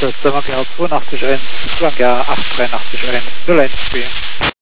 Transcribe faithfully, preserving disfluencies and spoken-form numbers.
Schwester, Magera zweiundachtzig eins, Langera acht drei eins eins null eins B.